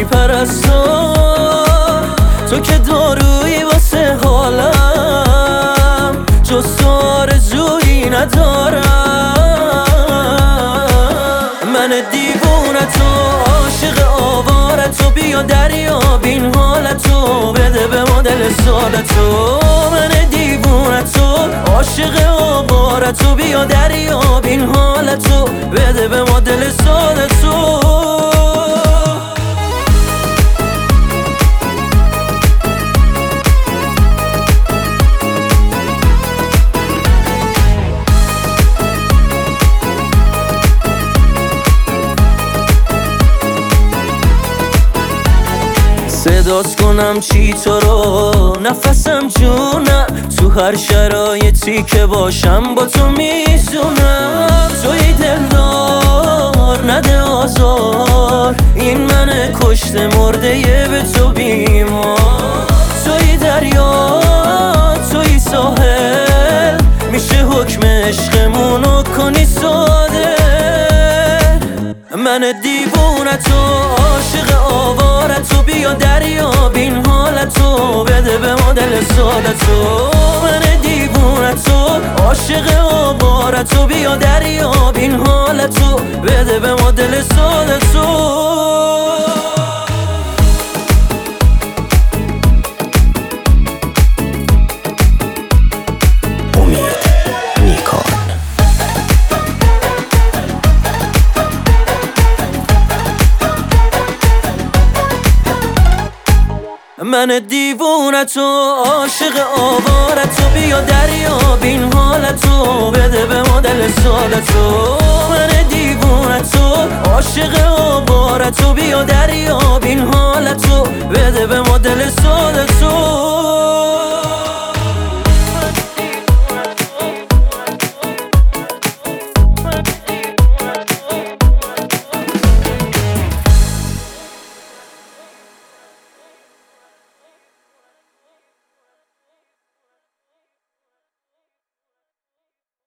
پرستو، تو که دارویی واسه حالم، جز تو آرزویی ندارم. من دیوونتو، عاشق آوارتو، بیا دریاب این حالتو، بده به ما دل سادتو. من دیوونتو، عاشق آوارتو، بیا دریاب این حالتو، بده به ما دل سادتو. صدات کنم چی تو رو، نفسم جونم، تو هر شرایطی که باشم با تو میزونم. توی دلدار نده آزار، این من کشته مرده به تو بیمار. توی دریا توی ساحل، میشه حکم عشقمونو کنی ساده. من دیوونتو، عاشق آوارتو، بیا دریاب این حالتو، بده به ما دل سادتو. من دیوونتو، عاشق آوارتو، بیا دریاب این حالتو، بده به ما دل سادتو. من دیوونتو، عاشق آوارتو، بیا دریاب این حالتو، بده به ما دل سادتو. من دیوونتو، عاشق آوارتو، بیا دریاب این حالتو.